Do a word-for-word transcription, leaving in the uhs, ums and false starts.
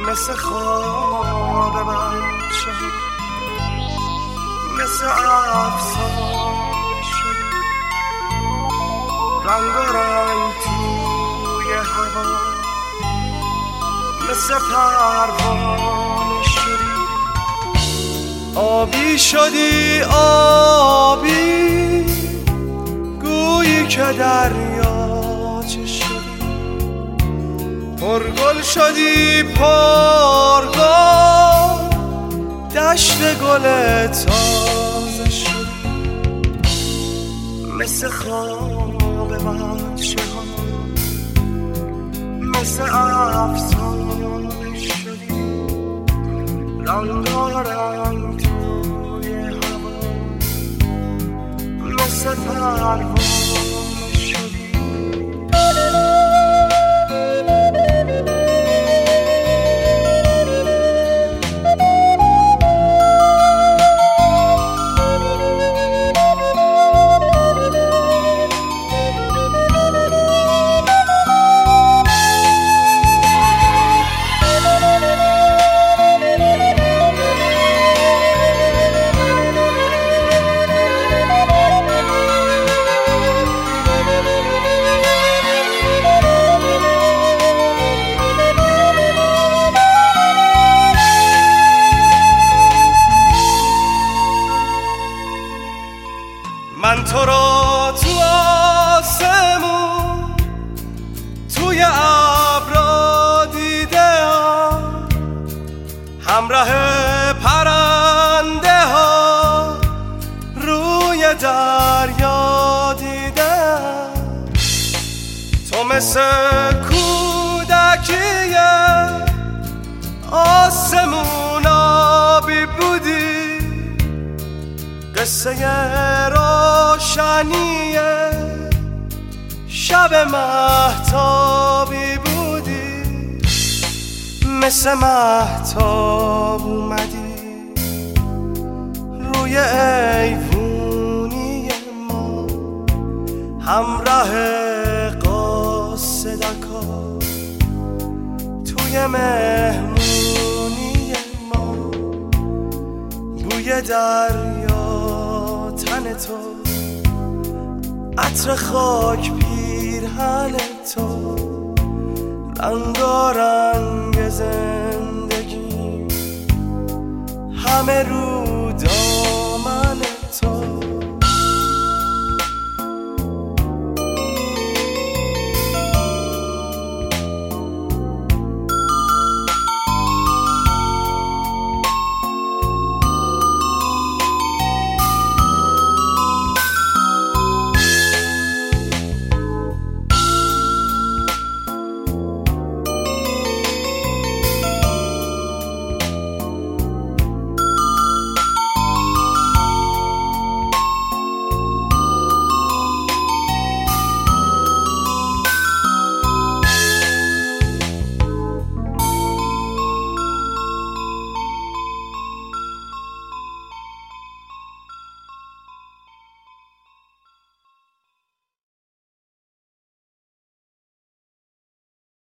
مثل خواب بچه مثل افسانه شدی رنگ و رنگ توی هوا مثل پروانه شدی آبی شدی آبی گویی که دریاچه شدی پرگل شدی پرگل دشت گل تازه شدی مثل خواب بچه ها مثل افسانه شدی رنگارنگ توی هوا مثل پروانه شدی من تو را تو آسمون توی ابرا دیدم همراه پرنده ها روی دریا دیدم تو مثل کودکی آسمون آبی بودی قصه روشنی شب مهتابی بودی مثل مهتاب اومدی روی ایوونی ما همراه قاصدکا توی مهمونی ما بوی دریا تن تو عطر خاک پیرهن تو رنگارنگ زندگی همه رو